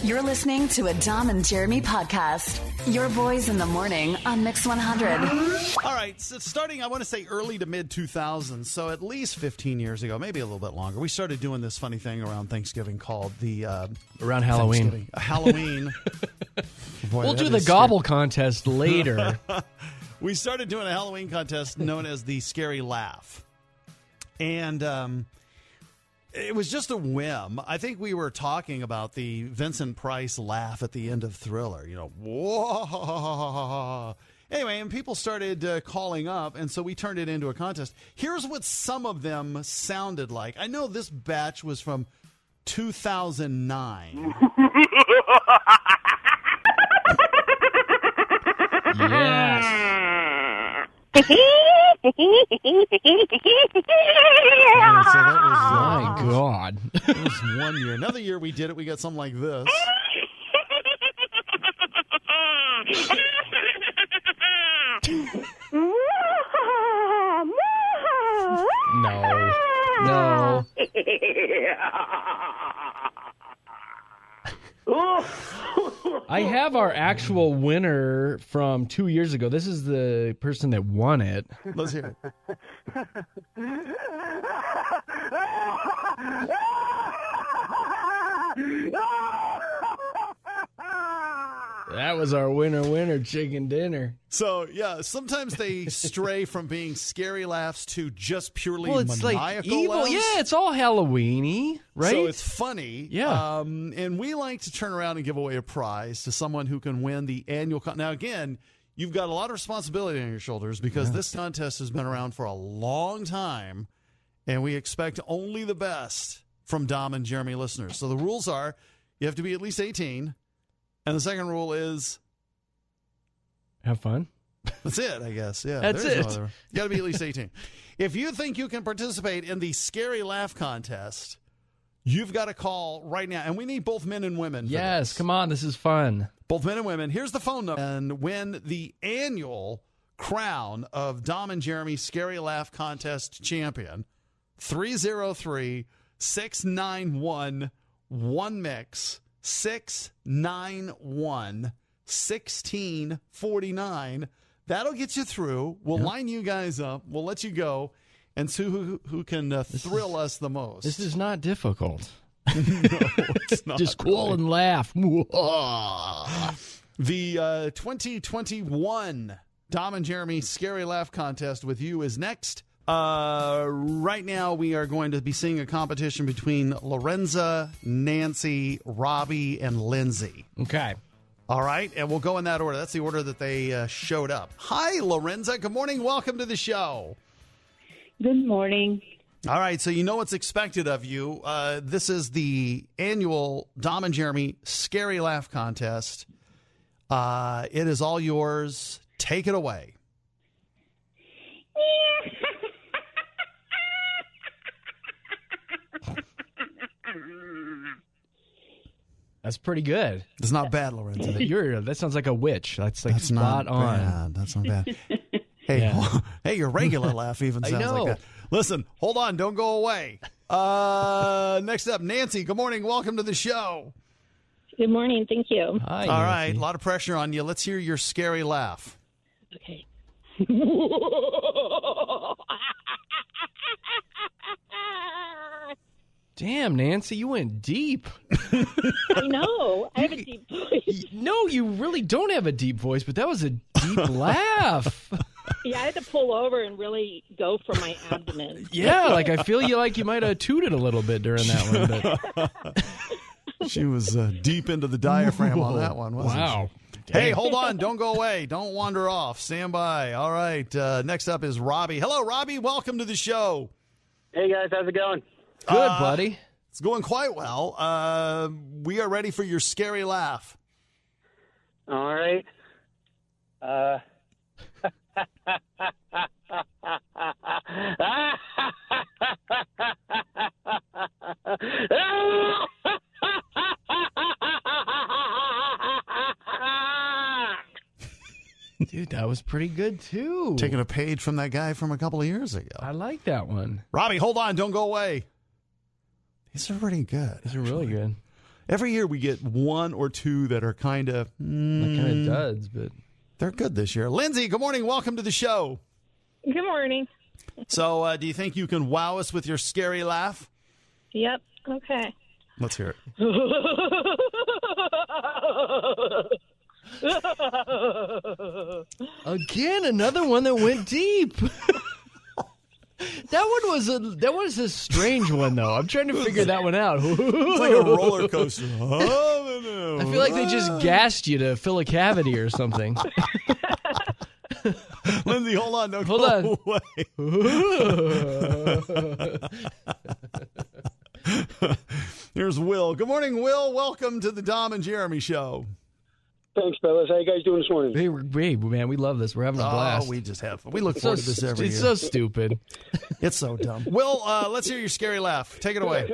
You're listening to a Dom and Jeremy podcast. Your boys in the morning on Mix 100. All right, so starting, I want to say early to mid 2000s, so at least 15 years ago, maybe a little bit longer, we started doing this funny thing around Thanksgiving called the... around Halloween. Halloween. Boy, we'll do the gobble contest later. We started doing a Halloween contest known as the Scary Laugh. And it was just a whim. I think we were talking about the Vincent Price laugh at the end of Thriller. You know, whoa. Anyway, and people started calling up, and so we turned it into a contest. Here's what some of them sounded like. I know this batch was from 2009. Yes. So that was, my God. It was 1 year. Another year we did it, we got something like this. No. I have our actual winner from 2 years ago. This is the person that won it. Let's hear it. That was our winner, chicken dinner. So, yeah, sometimes they stray from being scary laughs to just purely it's maniacal like evil. laughs. Yeah, it's all Halloween-y, right? So it's funny. Yeah. And we like to turn around and give away a prize to someone who can win the annual Now, again, you've got a lot of responsibility on your shoulders because this contest has been around for a long time, and we expect only the best from Dom and Jeremy listeners. So the rules are you have to be at least 18, and the second rule is... Have fun. That's it, I guess. Yeah, That's there's it. No other. You got to be at least 18. If you think you can participate in the Scary Laugh Contest, you've got to call right now. And we need both men and women. Yes, come on. This is fun. Both men and women. Here's the phone number. And win the annual crown of Dom and Jeremy Scary Laugh Contest champion. 303-691-1MIX. 691-1649. That'll get you through. We'll line you guys up. We'll let you go and see who can thrill us the most. This is not difficult. No, it's not. Just call and laugh. The 2021 Dom and Jeremy Scary Laugh Contest with you is next. Right now, we are going to be seeing a competition between Lorenza, Nancy, Robbie, and Lindsay. Okay. All right, and we'll go in that order. That's the order that they showed up. Hi, Lorenza. Good morning. Welcome to the show. Good morning. All right, so you know what's expected of you. This is the annual Dom and Jeremy Scary Laugh Contest. It is all yours. Take it away. That's pretty good. It's not bad, Lorenzo. That sounds like a witch. That's like That's spot not on. bad. That's not bad. Hey, Yeah. hey, your regular laugh even I sounds know. like that. Listen, hold on. Don't go away. Next up, Nancy. Good morning. Welcome to the show. Good morning. Thank you. Hi, All right. Nancy. A lot of pressure on you. Let's hear your scary laugh. Okay. Damn, Nancy, you went deep. I know. I have a deep voice. No, you really don't have a deep voice, but that was a deep laugh. Yeah, I had to pull over and really go for my abdomen. Yeah, like I feel you might have tooted a little bit during that one. But She was deep into the diaphragm on that one, wasn't wow. she? Hey, hold on. Don't go away. Don't wander off. Stand by. All right. Next up is Robbie. Hello, Robbie. Welcome to the show. Hey, guys. How's it going? Good, buddy. It's going quite well. We are ready for your scary laugh. All right. Dude, that was pretty good, too. Taking a page from that guy from a couple of years ago. I like that one. Robbie, hold on. Don't go away. These are pretty good. These are really good. Every year we get one or two that are kind of duds, but they're good this year. Lindsay, good morning. Welcome to the show. Good morning. So, do you think you can wow us with your scary laugh? Yep. Okay. Let's hear it. again, another one that went deep. That was a strange one though. I'm trying to figure that one out. It's like a roller coaster. I feel like they just gassed you to fill a cavity or something. Lindsay, hold on. Don't Hold go away. Here's Will. Good morning, Will. Welcome to the Dom and Jeremy Show. Thanks, fellas. How you guys doing this morning? Hey, man, we love this. We're having a blast. We just have fun. We look forward to this every year. It's so stupid. It's so dumb. Will, let's hear your scary laugh. Take it away.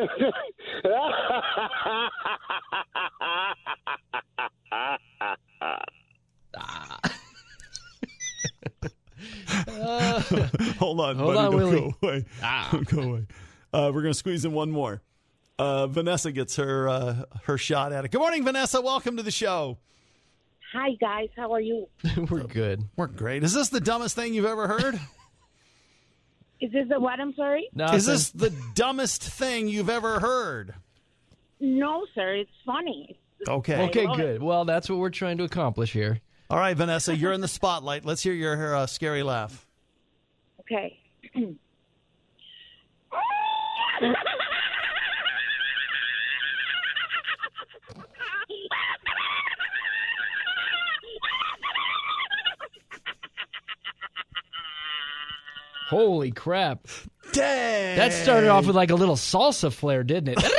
Hold on, Hold buddy. on, Don't Willie. go away. Don't go away. We're going to squeeze in one more. Vanessa gets her shot at it. Good morning, Vanessa. Welcome to the show. Hi, guys. How are you? We're good. We're great. Is this the dumbest thing you've ever heard? Is this the what? I'm sorry? No, Is this the dumbest thing you've ever heard? No, sir. It's funny. Okay. Okay, love good. Well, that's what we're trying to accomplish here. All right, Vanessa, you're in the spotlight. Let's hear your scary laugh. Okay. Holy crap. Dang. That started off with like a little salsa flair, didn't it?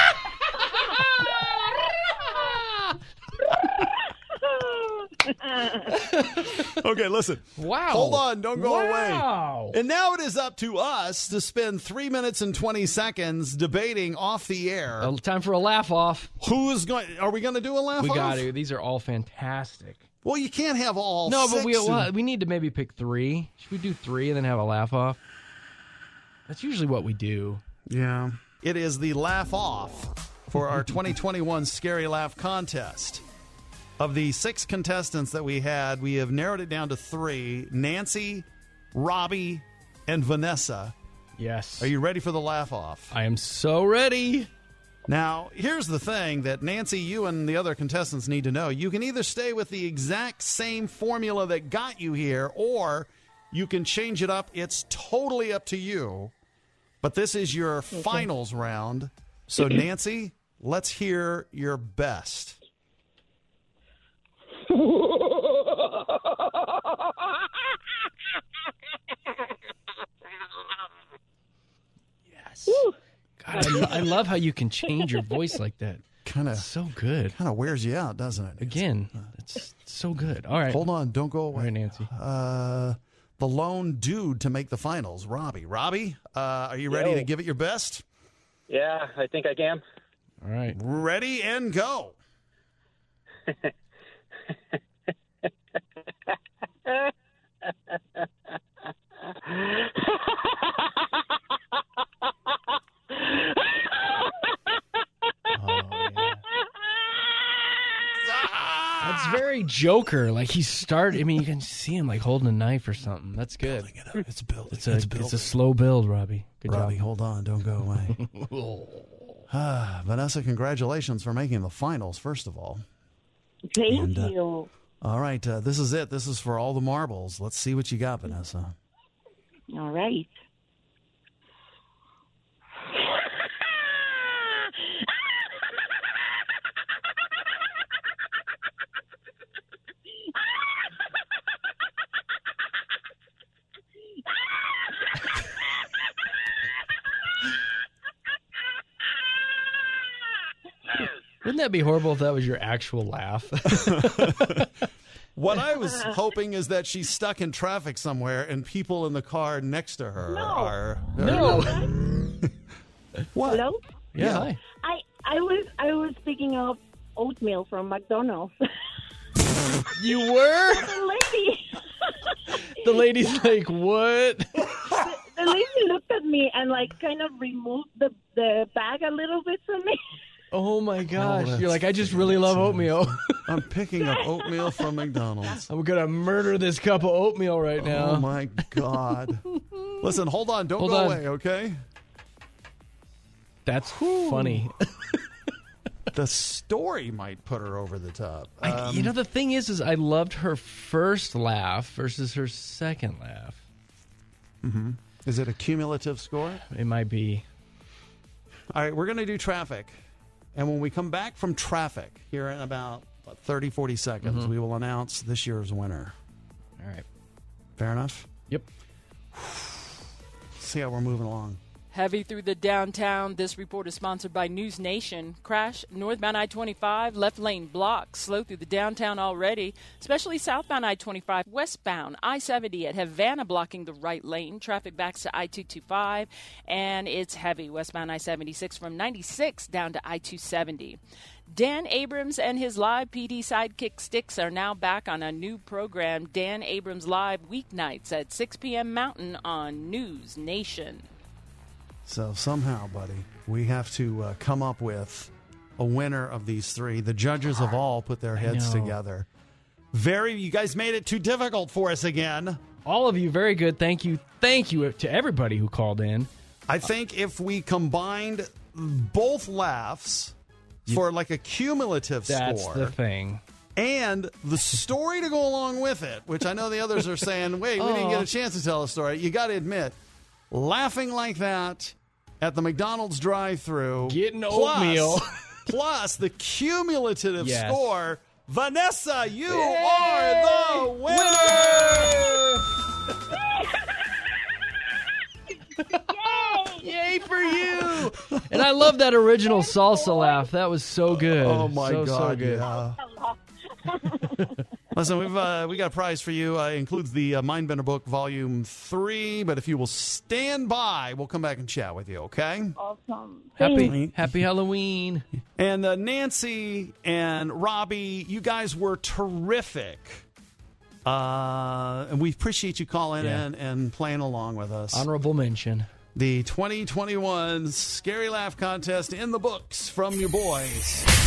Okay, listen. Wow. Hold on. Don't go Wow. away. And now it is up to us to spend 3 minutes and 20 seconds debating off the air. Time for a laugh off. Who's going? Are we going to do a laugh We off? got to. These are all fantastic. Well, you can't have all No, six. but we need to maybe pick 3. Should we do 3 and then have a laugh off? That's usually what we do. Yeah. It is the laugh off for our 2021 Scary Laugh Contest. Of the 6 contestants that we had, we have narrowed it down to 3. Nancy, Robbie, and Vanessa. Yes. Are you ready for the laugh off? I am so ready. Now, here's the thing that Nancy, you and the other contestants need to know. You can either stay with the exact same formula that got you here, or you can change it up. It's totally up to you. But this is your finals round. So, Nancy, let's hear your best. Yes. God, I love how you can change your voice like that. Kind of So good. wears you out, doesn't it? Again, it's so good. All right. Hold on, don't go All away. right, Nancy. The lone dude to make the finals, Robbie. Robbie, are you ready to give it your best? Yeah, I think I can. All right. Ready and go. That's very Joker. Like he started. I mean, you can see him like holding a knife or something. That's good. It's building. It's a slow build, Robbie. Good Robbie, job. hold on. Don't go away. Vanessa, congratulations for making the finals, first of all. Thank you. All right, this is it. This is for all the marbles. Let's see what you got, Vanessa. All right. Wouldn't that be horrible if that was your actual laugh? What I was hoping is that she's stuck in traffic somewhere and people in the car next to her are... No. What? Hello? Yeah. Hi. I was picking up oatmeal from McDonald's. You were? The lady. The lady's like, what? The lady looked at me and like kind of removed the bag a little bit from me. Oh my gosh! that's You're like, I just really love oatmeal. I'm picking up oatmeal from McDonald's. I'm gonna murder this cup of oatmeal right now. Oh my God! Listen, hold on, don't Hold go on. away, okay? That's funny. The story might put her over the top. The thing is I loved her first laugh versus her second laugh. Is it a cumulative score? It might be. All right, we're going to do traffic. And when we come back from traffic, here in about 30, 40 seconds, we will announce this year's winner. All right. Fair enough? Yep. See how we're moving along. Heavy through the downtown. This report is sponsored by News Nation. Crash northbound I-25, left lane blocked. Slow through the downtown already, especially southbound I-25. Westbound I-70 at Havana blocking the right lane. Traffic backs to I-225, and it's heavy westbound I-76 from 96 down to I-270. Dan Abrams and his live PD sidekick Sticks are now back on a new program, Dan Abrams Live, weeknights at 6 p.m. Mountain on News Nation. So somehow, buddy, we have to come up with a winner of these three. The judges have all put their heads know. together. You guys made it too difficult for us again. All of you, very good. Thank you. Thank you to everybody who called in. I think if we combined both laughs for like a cumulative That's score. the thing. And the story to go along with it, which I know the others are saying, wait, we didn't get a chance to tell a story. You got to admit, laughing like that at the McDonald's drive-thru, Getting oatmeal. plus the cumulative Yes. score, Vanessa, you are the winner! Yay for you! And I love that original salsa laugh. That was so good. Oh my so God! good. Yeah. Listen, we got a prize for you. Includes the Mindbender book, Volume 3. But if you will stand by, we'll come back and chat with you. Okay? Awesome. Happy Halloween. And Nancy and Robbie, you guys were terrific. And we appreciate you calling in and playing along with us. Honorable mention. The 2021 Scary Laugh Contest in the books from your boys.